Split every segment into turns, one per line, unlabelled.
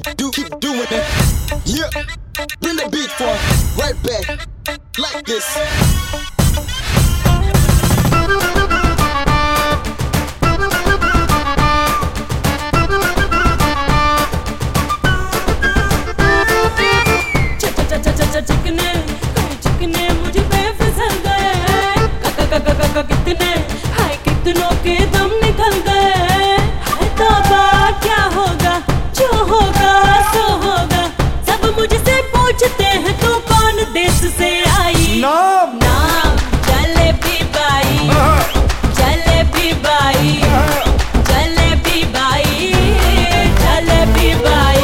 keep doing it. Yeah, bring the beat for right back like this.
चिकने मुझ पे फिसल गए, कितने हाय कितनों के दम निकल गए। हाय तौबा क्या होगा, जो होगा सो होगा। सब मुझसे पूछते हैं तू कौन देश से आई।
नाम
जलेबी बाई, जलेबी बाई, जलेबी बाई, जलेबी बाई।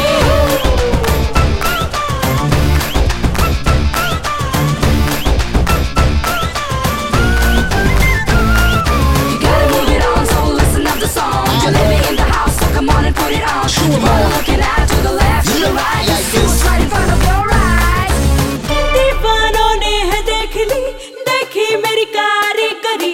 दीवानों ने है देख ली, देखी मेरी कारीगरी।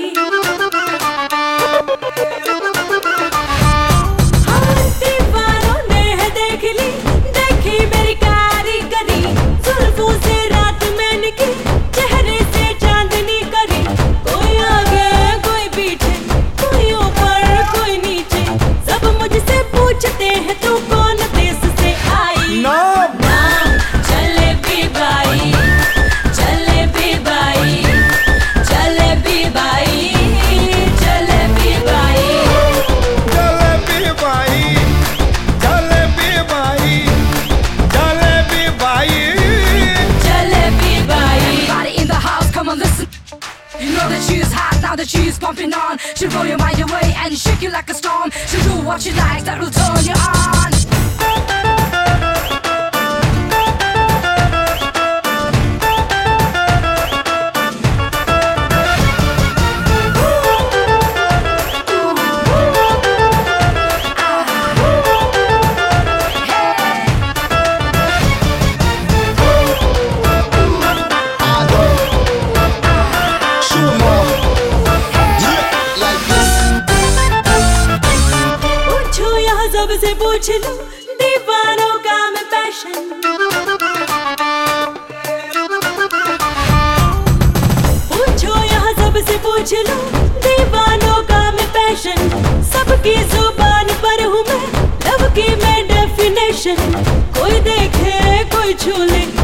हाँ, दीवानों ने है देख ली, देखी मेरी कारीगरी। जुल्फों से रात मैंने की, चेहरे से चांदनी करी। कोई आगे कोई पीछे, कोई ऊपर कोई नीचे। सब मुझसे पूछते हैं तू कौन देश से आई।
नाम
Jalebi Bai, Jalebi Bai, Jalebi Bai, Jalebi Bai.
Jalebi Bai, Jalebi Bai, Jalebi Bai,
Jalebi Bai.
Everybody in the house, come on listen. You know that she's hot, now that she's pumping on. She'll blow your mind away and shake you like a storm. She'll do what she likes, that will turn you on.
पूछो यहाँ सबसे पूछ लो, दीवानों का मैं passion. पूछो यहाँ सबसे पूछ लो, दीवानों का मैं पैशन। सबकी जुबान पर हूँ मैं, लव की मैं डेफिनेशन। कोई देखे कोई छू ले,